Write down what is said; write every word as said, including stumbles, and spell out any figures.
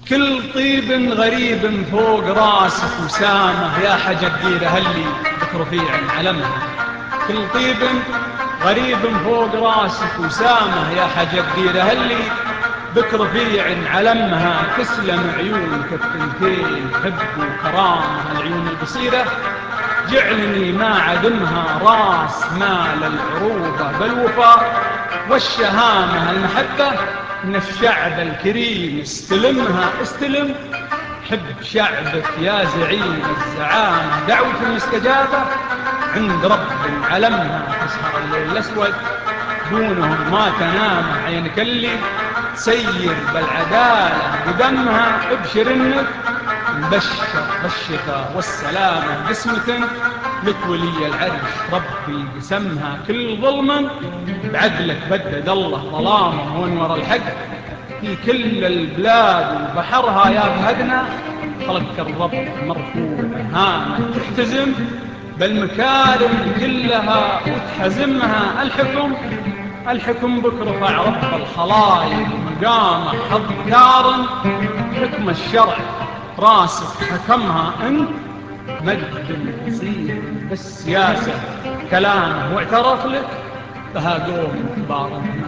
كل طيب غريب فوق راسك وسامه، يا حاجة تدير هلي بك رفيع علمها. كل طيب غريب فوق راسك وسامه، يا حاجة تدير هلي بك رفيع علمها. تسلم عيونك الثنتين حب وكرامة، العيون البصيرة جعلني ما عدمها. راس مال العروبة بالوفاء والشهامة، المحبة من الشعب الكريم استلمها. استلم حب شعبك يا زعيم الزعامة، دعوة مستجابة عند رب علمها. تسهر الليل الأسود دونهم ما تنام، عينك اللي تسير بالعدالة بدمها. ابشر انك مبشر بالشفاء والسلامة، قسمة لك ولي العرش ربي قسمها. كل ظلم بعدلك بدد الله ظلامه، وانور الحق في كل البلاد وبحرها. يا فهدنا خلقك الرب مرفوع هامه، تحتزم بالمكارم كلها وتحزمها. الحكم الحكم بك رفع رب الخلايق مقامه، حظ كارم حكم الشرع راسك حكمها. انت مجد وزير بالسياسة كلامه، واعترف لك بها قوم كبار